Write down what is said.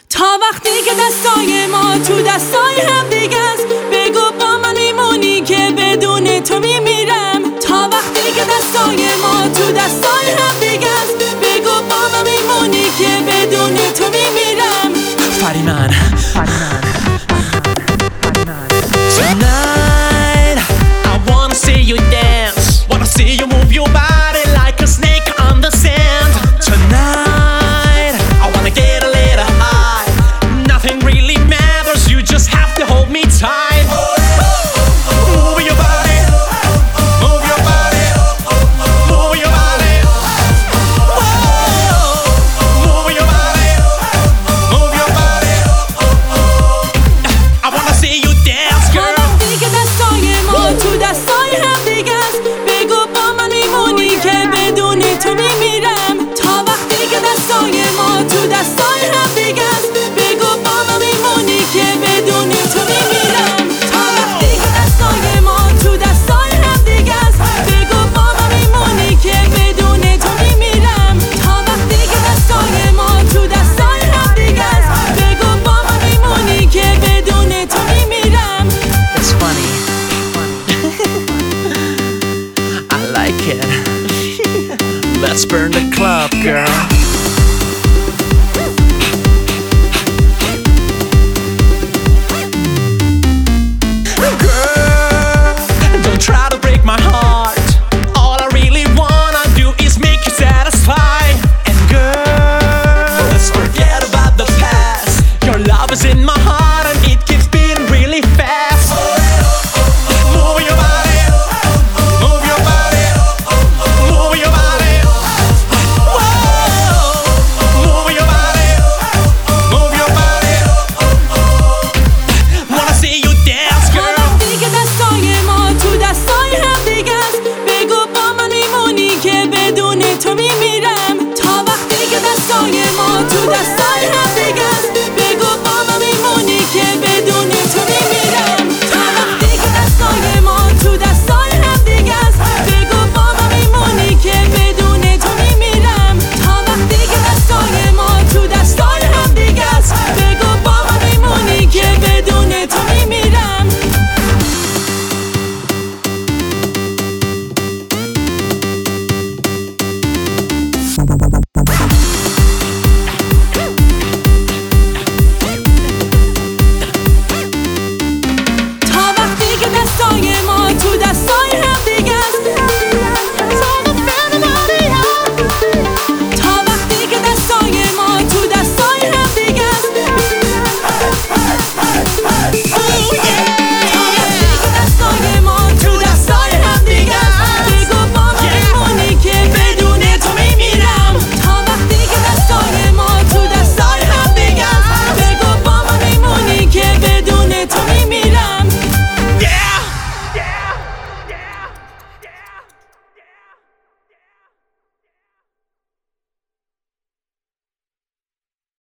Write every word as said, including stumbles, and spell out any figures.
تا وقتی که دستای ما تو دستای هم دیگه است، بگو با من میمونی که بدون تو میمیرم. تا وقتی که دستای ما تو دستای هم دیگه است، بگو با من میمونی که بدون تو میمیرم. فریمن Tonight I wanna see you dance, wanna see you move your body like a snake on the sand. Tonight I wanna get a little high, nothing really matters, you just have to hold me tight. Move your body, move your body, move your body. Whoa, move your body, move your body. I wanna see you dance, girl. تا وقتی که دستای ما تو دستای هم دیگه است، بگو با من میمونی که بدون تو میمیرم. تا وقتی که دستای ما تو دستای هم دیگه است، بگو با من میمونی که بدون تو میمیرم. تا وقتی که دستای ما تو دستای هم دیگه است، بگو با من میمونی که بدون تو میمیرم. تا وقتی که دستای ما تو دستای هم دیگه است، بگو با من میمونی که بدون تو میمیرم. It's funny. I like it. Let's burn the club, girl. Girl, don't try to break my heart. All I really wanna do is make you satisfied. And girl, let's forget about the past. Your love is in my heart and it keeps beating really fast. Move your body, move your body, move your body. Whoa, move your body, move your body. Wanna see you dance, تا girl. وقتی که دستای ما تو دستای هم دیگه است، بگو با من میمونی که بدون تو میمیرم. تا وقتی که دستای ما تو دستای